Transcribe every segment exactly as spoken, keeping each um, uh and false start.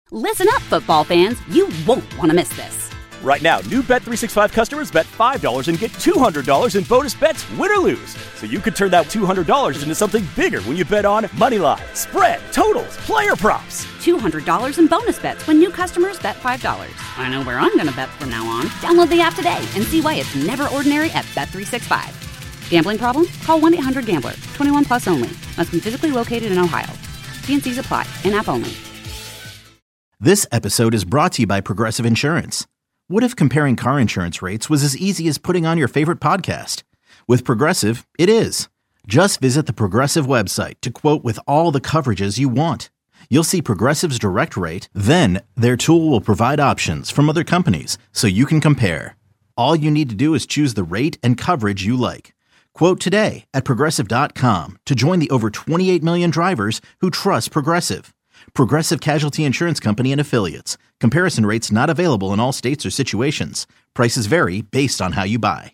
Listen up, football fans. You won't want to miss this. Right now, new Bet three sixty-five customers bet five dollars and get two hundred dollars in bonus bets, win or lose. So you could turn that two hundred dollars into something bigger when you bet on moneyline, spread, totals, player props. two hundred dollars in bonus bets when new customers bet five dollars. I know where I'm going to bet from now on. Download the app today and see why it's never ordinary at Bet three sixty-five. Gambling problem? Call one eight hundred gambler. twenty-one plus only. Must be physically located in Ohio. T and C's apply. In-app only. This episode is brought to you by Progressive Insurance. What if comparing car insurance rates was as easy as putting on your favorite podcast? With Progressive, it is. Just visit the Progressive website to quote with all the coverages you want. You'll see Progressive's direct rate, then their tool will provide options from other companies so you can compare. All you need to do is choose the rate and coverage you like. Quote today at Progressive dot com to join the over twenty-eight million drivers who trust Progressive. Progressive Casualty Insurance Company and Affiliates. Comparison rates not available in all states or situations. Prices vary based on how you buy.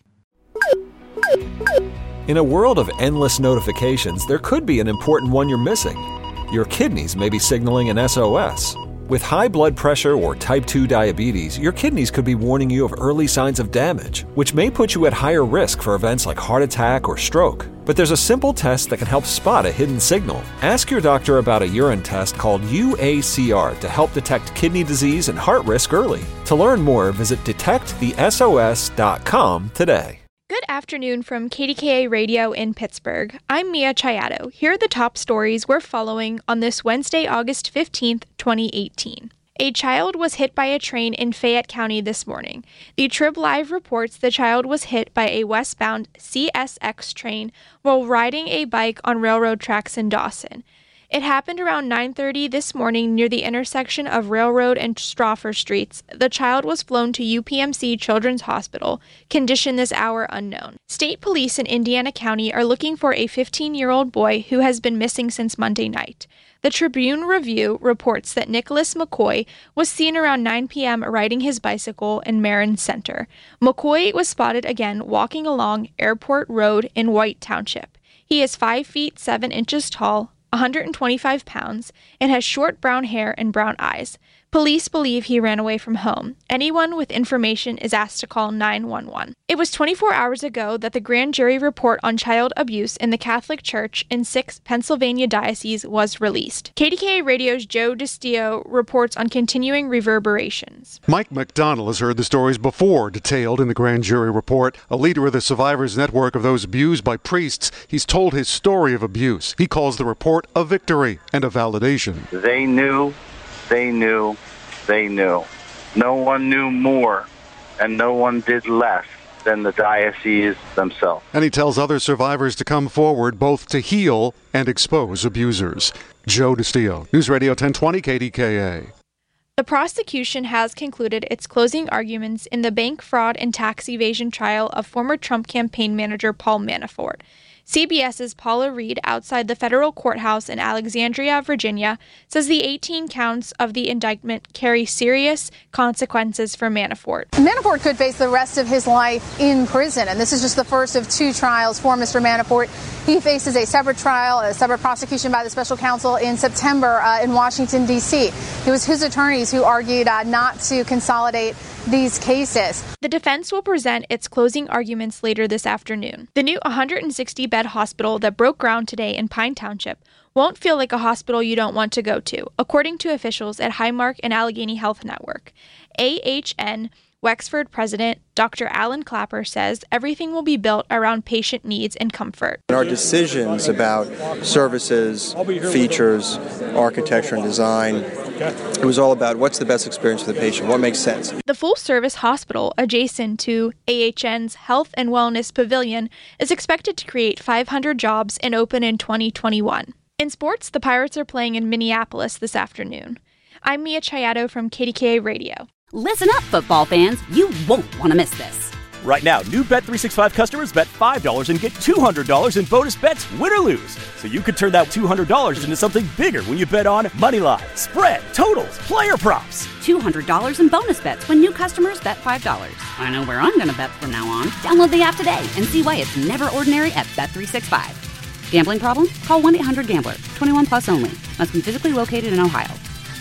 In a world of endless notifications, there could be an important one you're missing. Your kidneys may be signaling an S O S. With high blood pressure or type two diabetes, your kidneys could be warning you of early signs of damage, which may put you at higher risk for events like heart attack or stroke. But there's a simple test that can help spot a hidden signal. Ask your doctor about a urine test called U A C R to help detect kidney disease and heart risk early. To learn more, visit detect the S O S dot com today. Good afternoon from K D K A Radio in Pittsburgh. I'm Mia Chiato. Here are the top stories we're following on this Wednesday, August fifteenth, twenty eighteen. A child was hit by a train in Fayette County this morning. The Trib Live reports the child was hit by a westbound C S X train while riding a bike on railroad tracks in Dawson. It happened around nine thirty this morning near the intersection of Railroad and Strawfer Streets. The child was flown to U P M C Children's Hospital, condition this hour unknown. State police in Indiana County are looking for a fifteen-year-old boy who has been missing since Monday night. The Tribune Review reports that Nicholas McCoy was seen around nine p.m. riding his bicycle in Marin Center. McCoy was spotted again walking along Airport Road in White Township. He is five feet seven inches tall, one hundred twenty-five pounds, and has short brown hair and brown eyes. Police believe he ran away from home. Anyone with information is asked to call nine one one. It was twenty-four hours ago that the grand jury report on child abuse in the Catholic Church in six Pennsylvania dioceses was released. K D K A Radio's Joe DiStio reports on continuing reverberations. Mike McDonald has heard the stories before detailed in the grand jury report. A leader of the survivors network of those abused by priests, he's told his story of abuse. He calls the report a victory and a validation. They knew. They knew, they knew. No one knew more, and no one did less than the diocese themselves. And he tells other survivors to come forward both to heal and expose abusers. Joe DiStio, News Radio ten twenty K D K A. The prosecution has concluded its closing arguments in the bank fraud and tax evasion trial of former Trump campaign manager Paul Manafort. CBS's Paula Reed outside the federal courthouse in Alexandria, Virginia, says the eighteen counts of the indictment carry serious consequences for Manafort. Manafort could face the rest of his life in prison, and this is just the first of two trials for Mister Manafort. He faces a separate trial, a separate prosecution by the special counsel in September uh, in Washington, D C It was his attorneys who argued uh, not to consolidate these cases. The defense will present its closing arguments later this afternoon. The new one hundred sixty bed hospital that broke ground today in Pine Township won't feel like a hospital you don't want to go to, according to officials at Highmark and Allegheny Health Network. A H N Wexford president Doctor Alan Clapper says everything will be built around patient needs and comfort. Our decisions about services, features, architecture, and design, it was all about what's the best experience for the patient, what makes sense. The full-service hospital adjacent to A H N's Health and Wellness Pavilion is expected to create five hundred jobs and open in twenty twenty-one. In sports, the Pirates are playing in Minneapolis this afternoon. I'm Mia Chiato from K D K A Radio. Listen up, football fans. You won't want to miss this. Right now, new Bet three sixty-five customers bet five dollars and get two hundred dollars in bonus bets, win or lose. So you could turn that two hundred dollars into something bigger when you bet on moneyline, spread, totals, player props. two hundred dollars in bonus bets when new customers bet five dollars. I know where I'm going to bet from now on. Download the app today and see why it's never ordinary at Bet three sixty-five. Gambling problem? Call one eight hundred gambler. twenty-one plus only. Must be physically located in Ohio.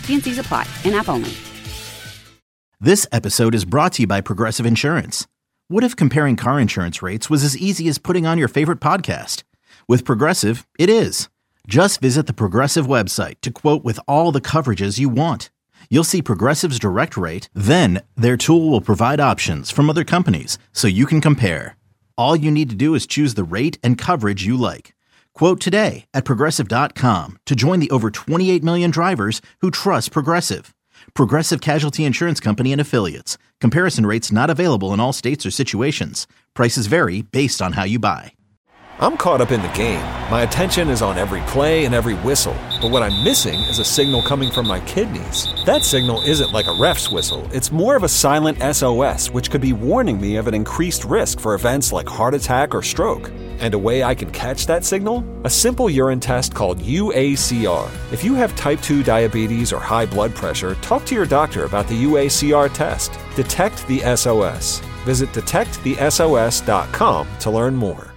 T N Cs apply. In-app only. This episode is brought to you by Progressive Insurance. What if comparing car insurance rates was as easy as putting on your favorite podcast? With Progressive, it is. Just visit the Progressive website to quote with all the coverages you want. You'll see Progressive's direct rate, then their tool will provide options from other companies so you can compare. All you need to do is choose the rate and coverage you like. Quote today at Progressive dot com to join the over twenty-eight million drivers who trust Progressive. Progressive Casualty Insurance Company and Affiliates. Comparison rates not available in all states or situations. Prices vary based on how you buy. I'm caught up in the game. My attention is on every play and every whistle. But what I'm missing is a signal coming from my kidneys. That signal isn't like a ref's whistle. It's more of a silent S O S, which could be warning me of an increased risk for events like heart attack or stroke. And a way I can catch that signal? A simple urine test called U A C R. If you have type two diabetes or high blood pressure, talk to your doctor about the U A C R test. Detect the S O S. Visit detect the S O S dot com to learn more.